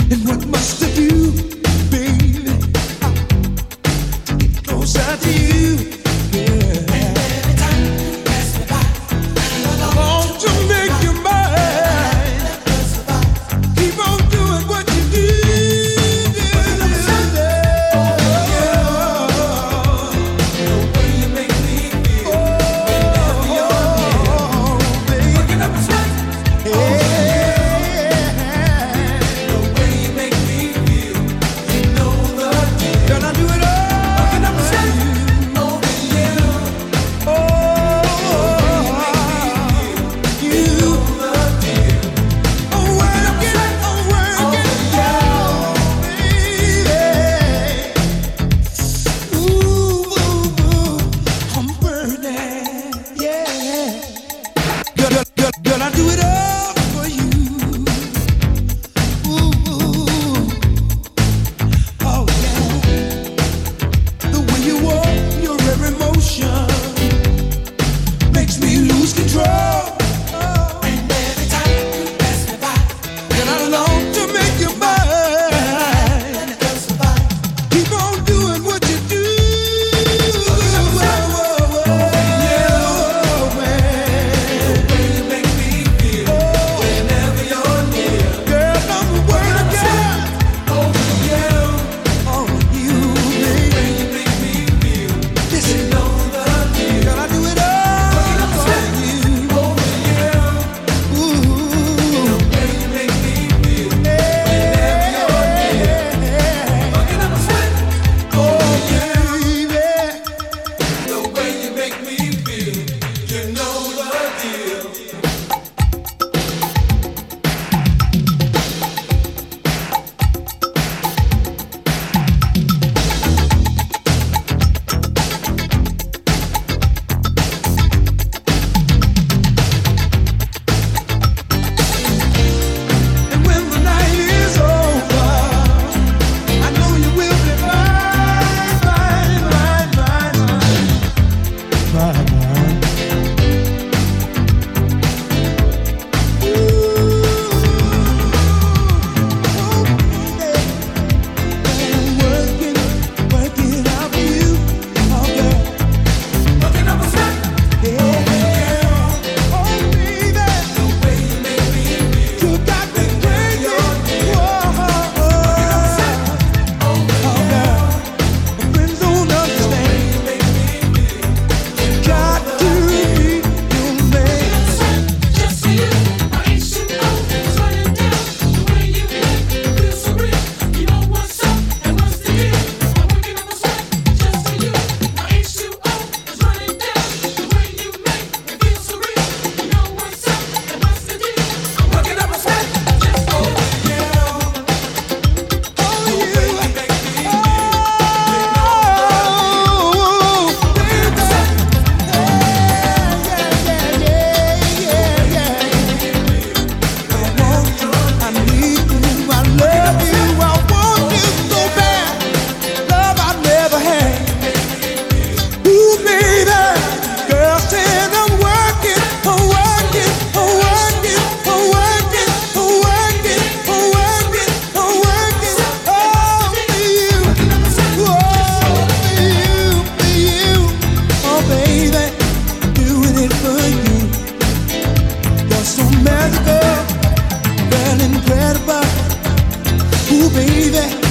And what must I do, baby, to get closer to you? Yeah. And every time you pass me by, I want to make you mine. Keep on doing what you do. Girl, I do it all for you. Ooh, oh yeah. The way you walk, your every motion makes me lose control. Oh. And every time you pass me by, girl, I long to make you mine. Keep on doing what you do. Incredible, ooh baby.